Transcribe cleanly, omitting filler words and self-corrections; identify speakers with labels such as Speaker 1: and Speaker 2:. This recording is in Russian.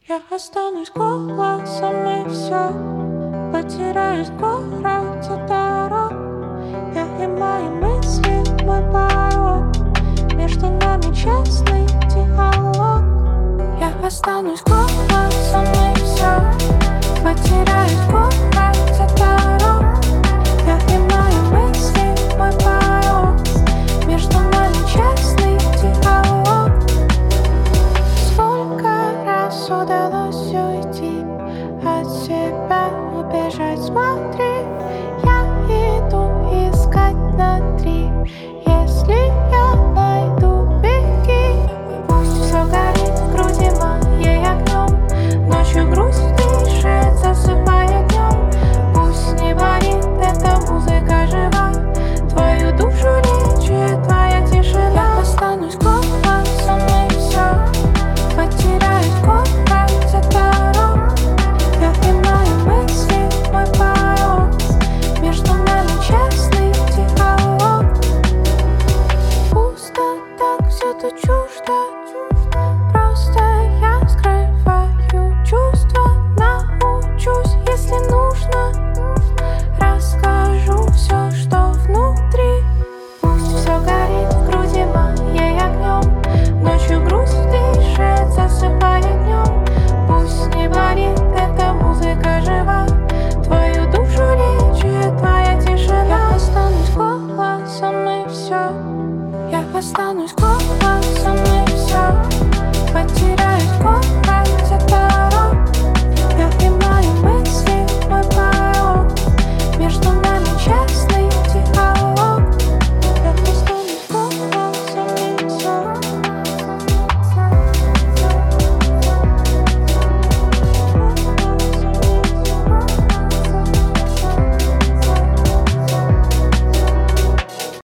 Speaker 1: Я останусь голосом и все, потеряюсь в городе дорог. Я и мои мысли, мой порог, между нами честный диалог. Я останусь голосом и все, потеряюсь в городе дорог. Я и мои мысли, мой порог, между нами честный диалог. Сколько раз удалось уйти от себя, убежать, смотри, я иду искать на 3.